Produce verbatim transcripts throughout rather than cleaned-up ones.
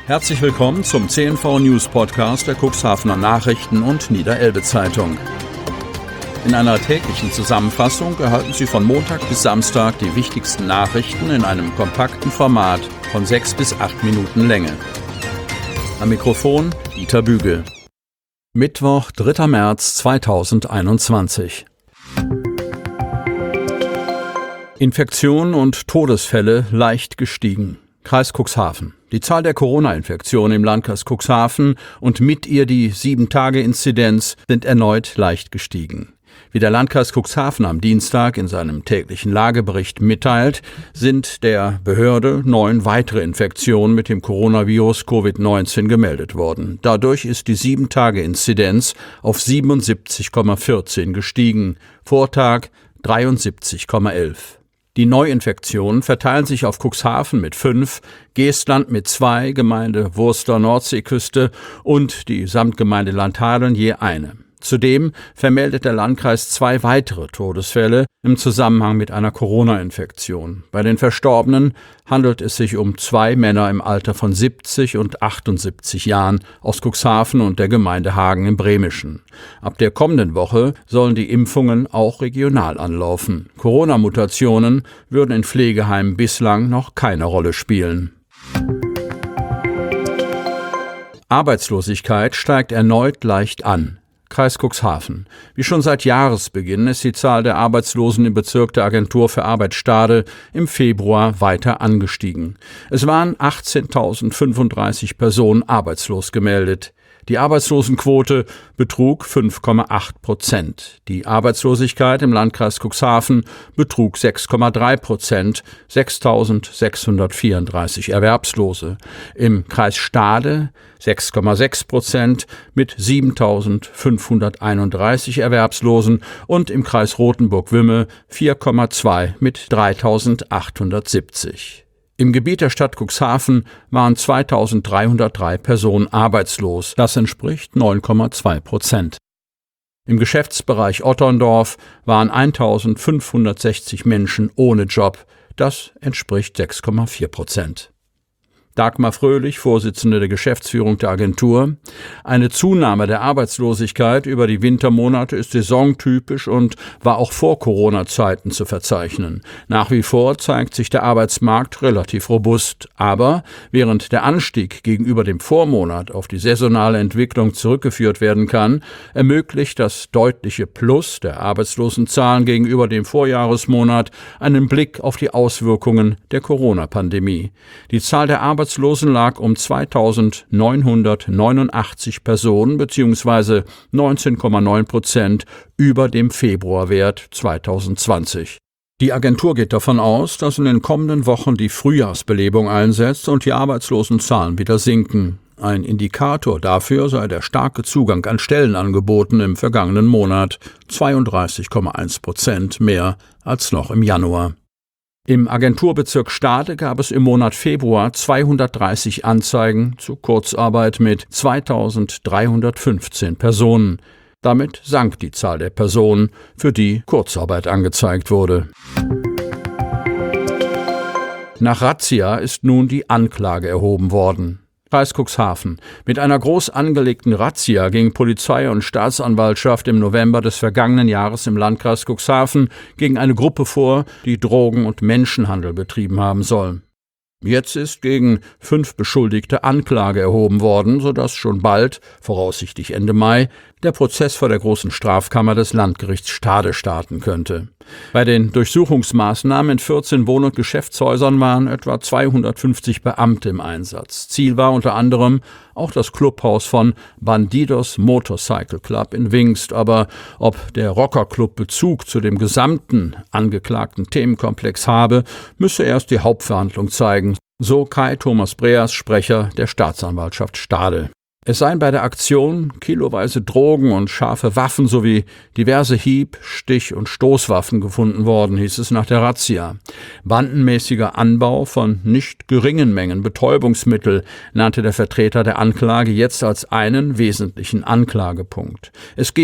Herzlich willkommen zum C N V News Podcast der Cuxhavener Nachrichten und Niederelbe Zeitung. In einer täglichen Zusammenfassung erhalten Sie von Montag bis Samstag die wichtigsten Nachrichten in einem kompakten Format von sechs bis acht Minuten Länge. Am Mikrofon Dieter Bügel. Mittwoch, dritter März zweitausendeinundzwanzig. Infektionen und Todesfälle leicht gestiegen. Kreis Cuxhaven. Die Zahl der Corona-Infektionen im Landkreis Cuxhaven und mit ihr die sieben Tage Inzidenz sind erneut leicht gestiegen. Wie der Landkreis Cuxhaven am Dienstag in seinem täglichen Lagebericht mitteilt, sind der Behörde neun weitere Infektionen mit dem Coronavirus Covid neunzehn gemeldet worden. Dadurch ist die sieben Tage Inzidenz auf siebenundsiebzig Komma vierzehn gestiegen, Vortag dreiundsiebzig Komma elf. Die Neuinfektionen verteilen sich auf Cuxhaven mit fünf, Geestland mit zwei, Gemeinde Wurster Nordseeküste und die Samtgemeinde Landhadeln je eine. Zudem vermeldet der Landkreis zwei weitere Todesfälle im Zusammenhang mit einer Corona-Infektion. Bei den Verstorbenen handelt es sich um zwei Männer im Alter von siebzig und achtundsiebzig Jahren aus Cuxhaven und der Gemeinde Hagen im Bremischen. Ab der kommenden Woche sollen die Impfungen auch regional anlaufen. Corona-Mutationen würden in Pflegeheimen bislang noch keine Rolle spielen. Arbeitslosigkeit steigt erneut leicht an. Kreis Cuxhaven. Wie schon seit Jahresbeginn ist die Zahl der Arbeitslosen im Bezirk der Agentur für Arbeit Stade im Februar weiter angestiegen. Es waren achtzehntausendfünfunddreißig Personen arbeitslos gemeldet. Die Arbeitslosenquote betrug fünf Komma acht Prozent. Die Arbeitslosigkeit im Landkreis Cuxhaven betrug sechs Komma drei Prozent, sechstausendsechshundertvierunddreißig Erwerbslose. Im Kreis Stade sechs Komma sechs Prozent mit siebentausendfünfhunderteinunddreißig Erwerbslosen und im Kreis Rothenburg-Wümme vier Komma zwei mit dreitausendachthundertsiebzig. Im Gebiet der Stadt Cuxhaven waren zweitausenddreihundertdrei Personen arbeitslos. Das entspricht neun Komma zwei Prozent. Im Geschäftsbereich Otterndorf waren eintausendfünfhundertsechzig Menschen ohne Job. Das entspricht sechs Komma vier Prozent. Dagmar Fröhlich, Vorsitzende der Geschäftsführung der Agentur. Eine Zunahme der Arbeitslosigkeit über die Wintermonate ist saisontypisch und war auch vor Corona-Zeiten zu verzeichnen. Nach wie vor zeigt sich der Arbeitsmarkt relativ robust. Aber während der Anstieg gegenüber dem Vormonat auf die saisonale Entwicklung zurückgeführt werden kann, ermöglicht das deutliche Plus der Arbeitslosenzahlen gegenüber dem Vorjahresmonat einen Blick auf die Auswirkungen der Corona-Pandemie. Die Zahl der Arbeitslosen Arbeitslosen lag um zweitausendneunhundertneunundachtzig Personen bzw. neunzehn Komma neun Prozent über dem Februarwert zweitausendzwanzig. Die Agentur geht davon aus, dass in den kommenden Wochen die Frühjahrsbelebung einsetzt und die Arbeitslosenzahlen wieder sinken. Ein Indikator dafür sei der starke Zugang an Stellenangeboten im vergangenen Monat, zweiunddreißig Komma eins Prozent mehr als noch im Januar. Im Agenturbezirk Stade gab es im Monat Februar zweihundertdreißig Anzeigen zu Kurzarbeit mit zweitausenddreihundertfünfzehn Personen. Damit sank die Zahl der Personen, für die Kurzarbeit angezeigt wurde. Nach Razzia ist nun die Anklage erhoben worden. Kreis Cuxhaven. Mit einer groß angelegten Razzia ging Polizei und Staatsanwaltschaft im November des vergangenen Jahres im Landkreis Cuxhaven gegen eine Gruppe vor, die Drogen- und Menschenhandel betrieben haben soll. Jetzt ist gegen fünf Beschuldigte Anklage erhoben worden, sodass schon bald, voraussichtlich Ende Mai, der Prozess vor der Großen Strafkammer des Landgerichts Stade starten könnte. Bei den Durchsuchungsmaßnahmen in vierzehn Wohn- und Geschäftshäusern waren etwa zweihundertfünfzig Beamte im Einsatz. Ziel war unter anderem auch das Clubhaus von Bandidos Motorcycle Club in Wingst. Aber ob der Rockerclub Bezug zu dem gesamten angeklagten Themenkomplex habe, müsse erst die Hauptverhandlung zeigen, so Kai Thomas Breas, Sprecher der Staatsanwaltschaft Stade. Es seien bei der Aktion kiloweise Drogen und scharfe Waffen sowie diverse Hieb-, Stich- und Stoßwaffen gefunden worden, hieß es nach der Razzia. Bandenmäßiger Anbau von nicht geringen Mengen Betäubungsmittel nannte der Vertreter der Anklage jetzt als einen wesentlichen Anklagepunkt. Es gehe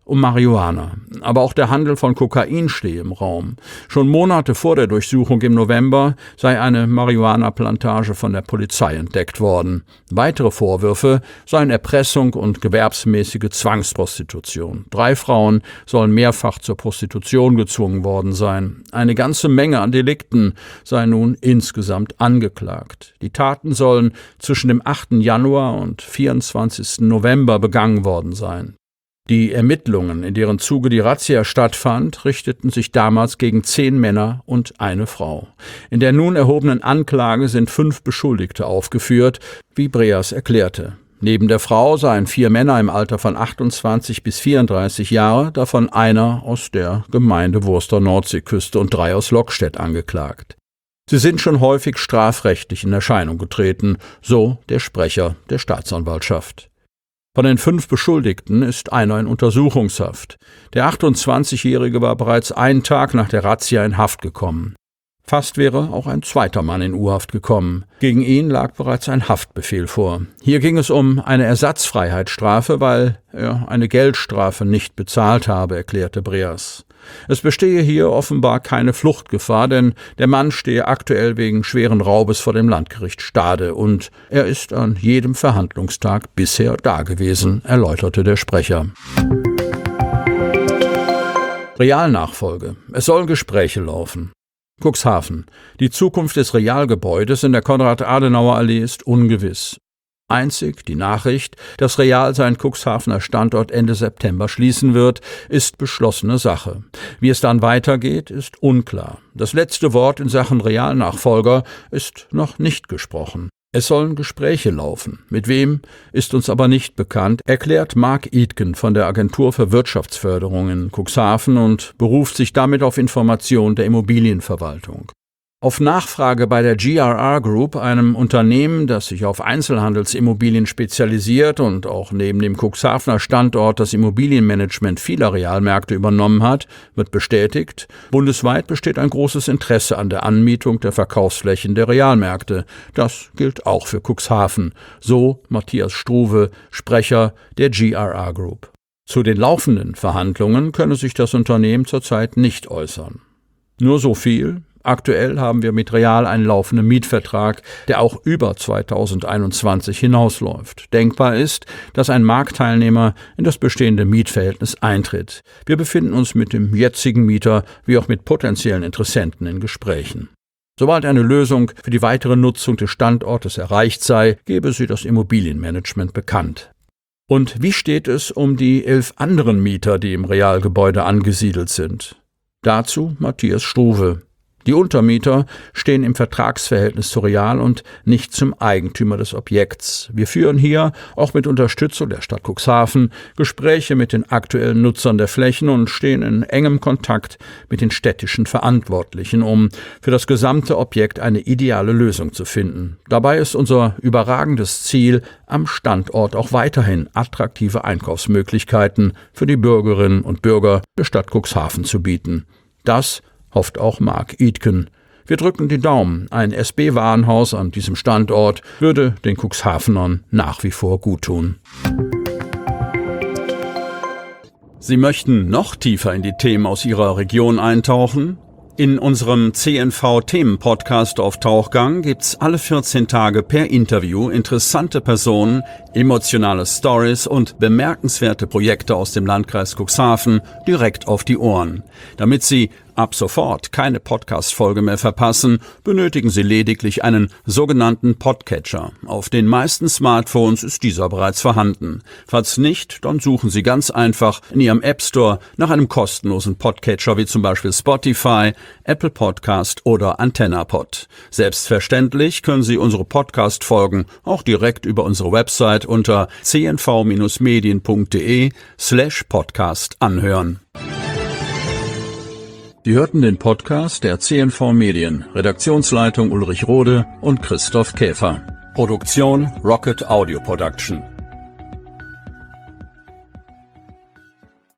um Marihuana. Aber auch der Handel von Kokain stehe im Raum. Schon Monate vor der Durchsuchung im November sei eine Marihuana-Plantage von der Polizei entdeckt worden. Weitere Vorwürfe seien Erpressung und gewerbsmäßige Zwangsprostitution. Drei Frauen sollen mehrfach zur Prostitution gezwungen worden sein. Eine ganze Menge an Delikten sei nun insgesamt angeklagt. Die Taten sollen zwischen dem achten Januar und vierundzwanzigsten November begangen worden sein. Die Ermittlungen, in deren Zuge die Razzia stattfand, richteten sich damals gegen zehn Männer und eine Frau. In der nun erhobenen Anklage sind fünf Beschuldigte aufgeführt, wie Breas erklärte. Neben der Frau seien vier Männer im Alter von achtundzwanzig bis vierunddreißig Jahre, davon einer aus der Gemeinde Wurster Nordseeküste und drei aus Lockstedt angeklagt. Sie sind schon häufig strafrechtlich in Erscheinung getreten, so der Sprecher der Staatsanwaltschaft. Von den fünf Beschuldigten ist einer in Untersuchungshaft. Der achtundzwanzigjährige war bereits einen Tag nach der Razzia in Haft gekommen. Fast wäre auch ein zweiter Mann in U-Haft gekommen. Gegen ihn lag bereits ein Haftbefehl vor. Hier ging es um eine Ersatzfreiheitsstrafe, weil er eine Geldstrafe nicht bezahlt habe, erklärte Breas. Es bestehe hier offenbar keine Fluchtgefahr, denn der Mann stehe aktuell wegen schweren Raubes vor dem Landgericht Stade und er ist an jedem Verhandlungstag bisher dagewesen, erläuterte der Sprecher. Realnachfolge. Es sollen Gespräche laufen. Cuxhaven. Die Zukunft des Realgebäudes in der Konrad-Adenauer-Allee ist ungewiss. Einzig die Nachricht, dass Real seinen Cuxhavener Standort Ende September schließen wird, ist beschlossene Sache. Wie es dann weitergeht, ist unklar. Das letzte Wort in Sachen Real-Nachfolger ist noch nicht gesprochen. Es sollen Gespräche laufen. Mit wem, ist uns aber nicht bekannt, erklärt Mark Idken von der Agentur für Wirtschaftsförderung in Cuxhaven und beruft sich damit auf Informationen der Immobilienverwaltung. Auf Nachfrage bei der G R R Group, einem Unternehmen, das sich auf Einzelhandelsimmobilien spezialisiert und auch neben dem Cuxhavener Standort das Immobilienmanagement vieler Realmärkte übernommen hat, wird bestätigt, bundesweit besteht ein großes Interesse an der Anmietung der Verkaufsflächen der Realmärkte. Das gilt auch für Cuxhaven, so Matthias Struve, Sprecher der G R R Group. Zu den laufenden Verhandlungen könne sich das Unternehmen zurzeit nicht äußern. Nur so viel: Aktuell haben wir mit Real einen laufenden Mietvertrag, der auch über zweitausendeinundzwanzig hinausläuft. Denkbar ist, dass ein Marktteilnehmer in das bestehende Mietverhältnis eintritt. Wir befinden uns mit dem jetzigen Mieter wie auch mit potenziellen Interessenten in Gesprächen. Sobald eine Lösung für die weitere Nutzung des Standortes erreicht sei, gebe sie das Immobilienmanagement bekannt. Und wie steht es um die elf anderen Mieter, die im Realgebäude angesiedelt sind? Dazu Matthias Struve. Die Untermieter stehen im Vertragsverhältnis zu Real und nicht zum Eigentümer des Objekts. Wir führen hier, auch mit Unterstützung der Stadt Cuxhaven, Gespräche mit den aktuellen Nutzern der Flächen und stehen in engem Kontakt mit den städtischen Verantwortlichen, um für das gesamte Objekt eine ideale Lösung zu finden. Dabei ist unser überragendes Ziel, am Standort auch weiterhin attraktive Einkaufsmöglichkeiten für die Bürgerinnen und Bürger der Stadt Cuxhaven zu bieten. Das hofft auch Mark Idken. Wir drücken die Daumen. Ein S B-Warenhaus an diesem Standort würde den Cuxhavenern nach wie vor guttun. Sie möchten noch tiefer in die Themen aus Ihrer Region eintauchen? In unserem C N V-Themen-Podcast auf Tauchgang gibt's alle vierzehn Tage per Interview interessante Personen, emotionale Stories und bemerkenswerte Projekte aus dem Landkreis Cuxhaven direkt auf die Ohren. Damit Sie ab sofort keine Podcast-Folge mehr verpassen, benötigen Sie lediglich einen sogenannten Podcatcher. Auf den meisten Smartphones ist dieser bereits vorhanden. Falls nicht, dann suchen Sie ganz einfach in Ihrem App Store nach einem kostenlosen Podcatcher wie zum Beispiel Spotify, Apple Podcast oder AntennaPod. Selbstverständlich können Sie unsere Podcast-Folgen auch direkt über unsere Website unter c n v Bindestrich medien punkt d e slash podcast anhören. Sie hörten den Podcast der C N V Medien, Redaktionsleitung Ulrich Rode und Christoph Käfer. Produktion Rocket Audio Production.